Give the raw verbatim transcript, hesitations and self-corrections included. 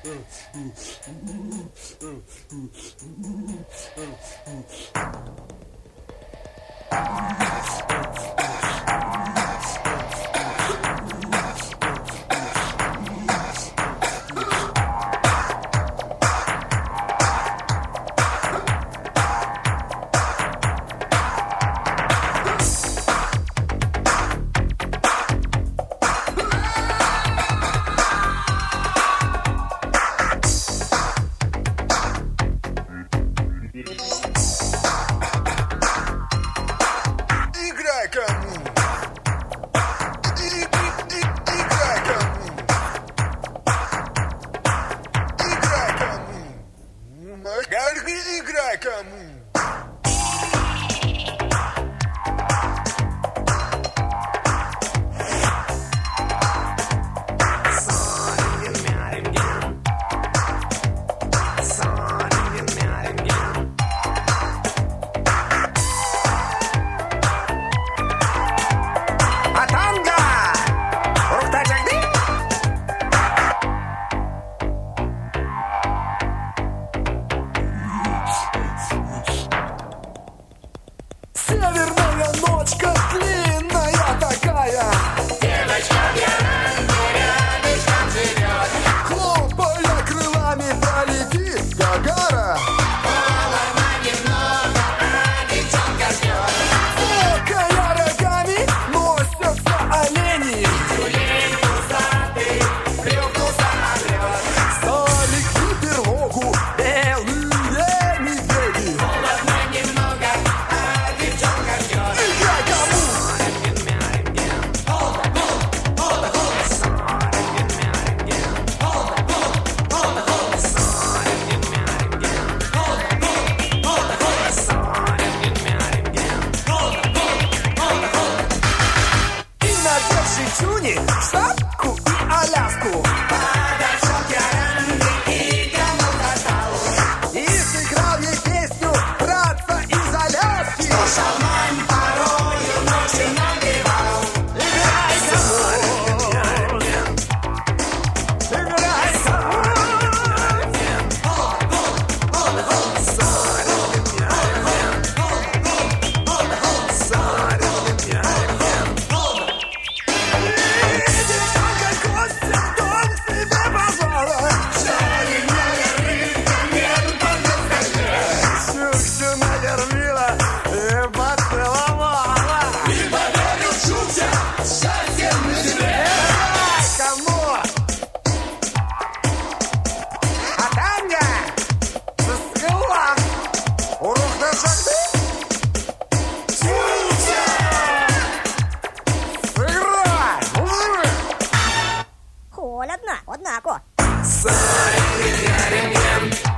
Играй кому. Северная ночка длинная такая. Девочка пьяная, рядышком живет. Хлопая крылами пролетит Гагара. Холодно немного, а девчонка ждет. Цокая рогами носятся олени. Тюлень пузатый, плюхнулся орёт. Залегли берлогу белые медведи. Холодно немного, а девчонка ждет. Играй кому. И надевший тюни, шапку и аляску. Подошел к веранде и глянул на стол. И сыграл ей песню «Братца из Аляски». Шалман порою ночью напевал. Играй кому. Играй кому. Девчонка Костя в дом себе позвала. Щуку накормила и поцеловала. И поверил Чукча, счастьем на земле. Играй кому. А Таня застряла. Урок на шахты. Сыграй. Холодно, однако. Сарин,